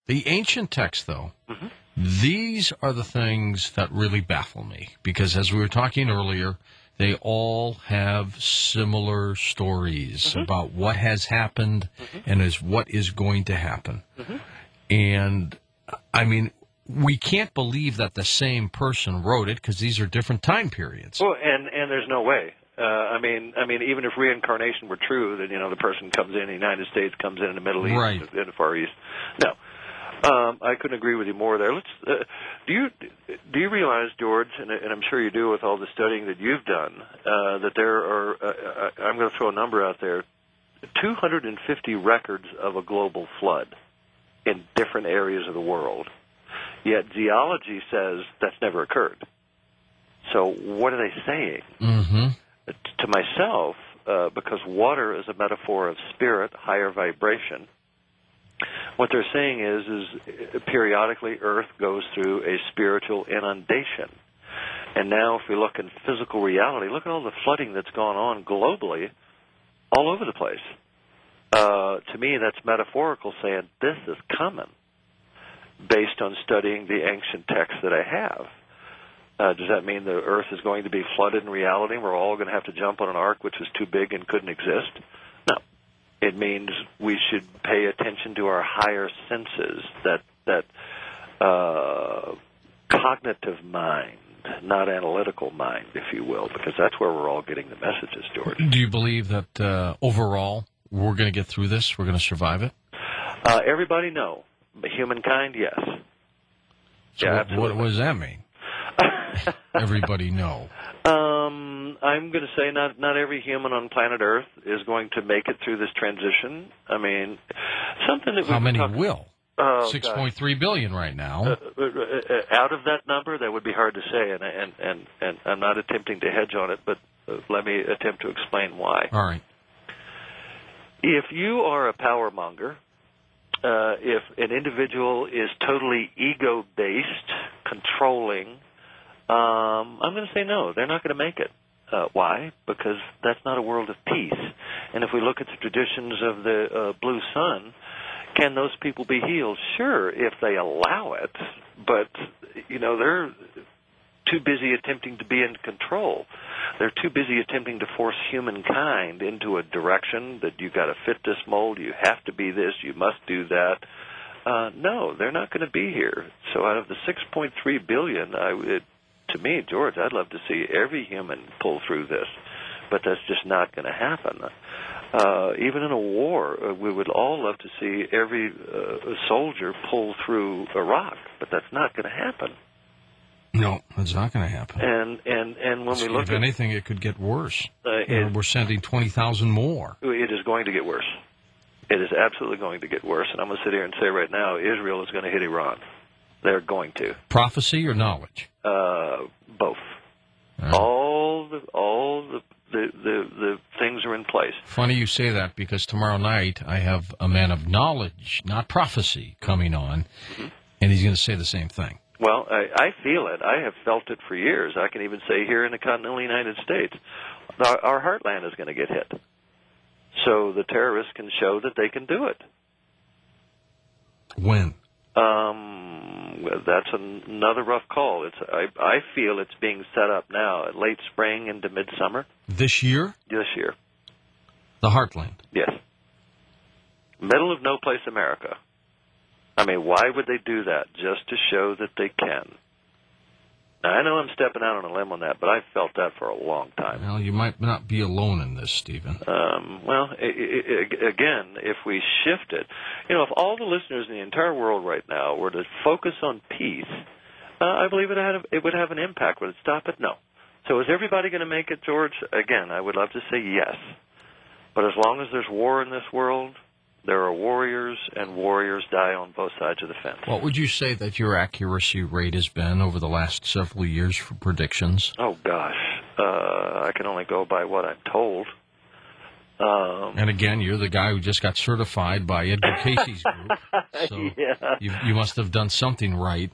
The ancient texts, though, Mm-hmm. these are the things that really baffle me, because as we were talking earlier, they all have similar stories about what has happened and what is going to happen. And, I mean, we can't believe that the same person wrote it because these are different time periods. Well, and there's no way. I mean, even if reincarnation were true, that the person comes in the United States, comes in the Middle East, Right. in the Far East. No, I couldn't agree with you more there. Do you realize, George, and I'm sure you do with all the studying that you've done, that there are I'm going to throw a number out there, 250 records of a global flood in different areas of the world. Yet geology says that's never occurred. So what are they saying? Mm-hmm. To myself, because water is a metaphor of spirit, higher vibration, what they're saying is periodically Earth goes through a spiritual inundation. And now if we look in physical reality, look at all the flooding that's gone on globally, all over the place. To me, that's metaphorical, saying this is coming, based on studying the ancient texts that I have. Does that mean the Earth is going to be flooded in reality and we're all going to have to jump on an ark which is too big and couldn't exist? No. It means we should pay attention to our higher senses, that cognitive mind, not analytical mind, if you will, because that's where we're all getting the messages, George. Do you believe that overall we're going to get through this? We're going to survive it? Everybody, no. But humankind, yes. So yeah, what does that mean? Everybody know. I'm going to say not every human on planet Earth is going to make it through this transition. I mean, something that how many will? 6.3 billion right now. Out of that number, that would be hard to say, and I'm not attempting to hedge on it, but let me attempt to explain why. All right. If you are a power monger, if an individual is totally ego-based, controlling, I'm going to say no, they're not going to make it. Why? Because that's not a world of peace. And if we look at the traditions of the Blue Sun, can those people be healed? Sure, if they allow it. But, they're too busy attempting to be in control. They're too busy attempting to force humankind into a direction that you've got to fit this mold, you have to be this, you must do that. No, they're not going to be here. So out of the 6.3 billion, to me, George, I'd love to see every human pull through this, but that's just not going to happen. Even in a war, we would all love to see every soldier pull through Iraq, but that's not going to happen. No, it's not going to happen. And when we look if anything, it could get worse. We're sending 20,000 more. It is going to get worse. It is absolutely going to get worse. And I'm going to sit here and say right now, Israel is going to hit Iran. They're going to. Prophecy or knowledge? Both. All the things are in place. Funny you say that, because tomorrow night I have a man of knowledge, not prophecy, coming on, and he's going to say the same thing. Well, I feel it. I have felt it for years. I can even say here in the continental United States, our heartland is going to get hit. So the terrorists can show that they can do it. When? That's another rough call. I feel it's being set up now, late spring into midsummer. This year? This year. The heartland? Yes. Middle of no place America. I mean, why would they do that? Just to show that they can. Now, I know I'm stepping out on a limb on that, but I've felt that for a long time. Well, you might not be alone in this, Stephen. Again, if we shift it, if all the listeners in the entire world right now were to focus on peace, I believe it would have an impact. Would it stop it? No. So is everybody going to make it, George? Again, I would love to say yes. But as long as there's war in this world, there are warriors, and warriors die on both sides of the fence. What would you say that your accuracy rate has been over the last several years for predictions? Oh, gosh. I can only go by what I'm told. And again, you're the guy who just got certified by Edgar Casey's group. So yeah. you must have done something right.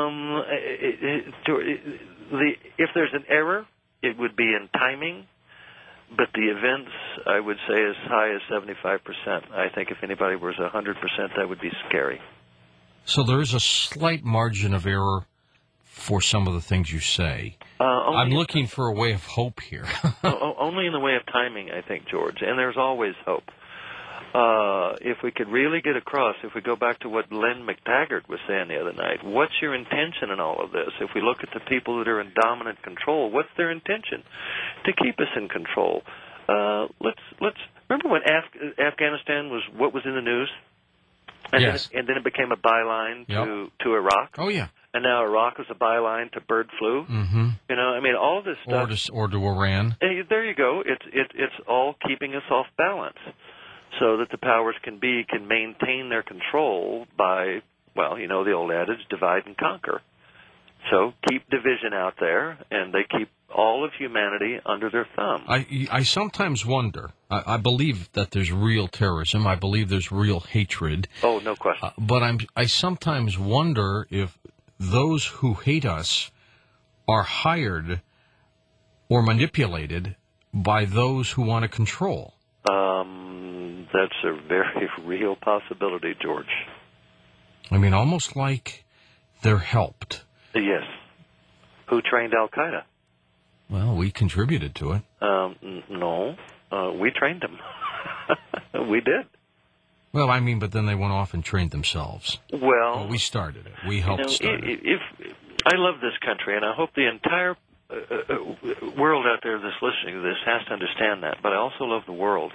If there's an error, it would be in timing. But the events, I would say, as high as 75%. I think if anybody was 100%, that would be scary. So there is a slight margin of error for some of the things you say. I'm looking for a way of hope here. Only in the way of timing, I think, George, and there's always hope. If we could really get across, if we go back to what Len McTaggart was saying the other night, what's your intention in all of this? If we look at the people that are in dominant control, what's their intention? To keep us in control. Let's remember when Afghanistan was what was in the news? And yes. Then it became a byline to Iraq. Oh, yeah. And now Iraq is a byline to bird flu. Mm-hmm. You know, I mean, all this stuff. Or to Iran. There you go. It's all keeping us off balance, so that the powers can maintain their control by, well, you know the old adage, divide and conquer. So keep division out there, and they keep all of humanity under their thumb. I sometimes wonder. I believe that there's real terrorism. I believe there's real hatred. Oh, no question. But I sometimes wonder if those who hate us are hired or manipulated by those who want to control. That's a very real possibility, George. I mean, almost like they're helped. Yes. Who trained Al-Qaeda? Well, we contributed to it. No. We trained them. We did. Well, I mean, but then they went off and trained themselves. Well, we started it. We helped start it. I love this country, and I hope the entire world out there that's listening to this has to understand that, but I also love the world.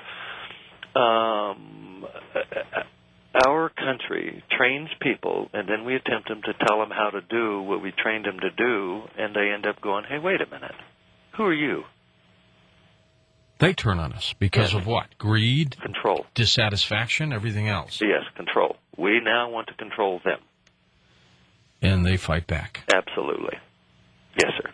Our country trains people, and then we attempt them to tell them how to do what we trained them to do, and they end up going, hey, wait a minute. Who are you? They turn on us because of what? Greed? Control. Dissatisfaction? Everything else? Yes, control. We now want to control them. And they fight back. Absolutely. Yes, sir.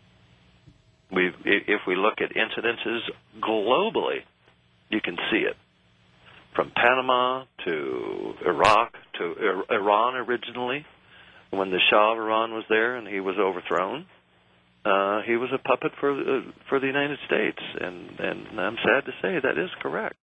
If we look at incidences globally, you can see it. From Panama to Iraq to Iran originally, when the Shah of Iran was there and he was overthrown, he was a puppet for the United States, and I'm sad to say that is correct.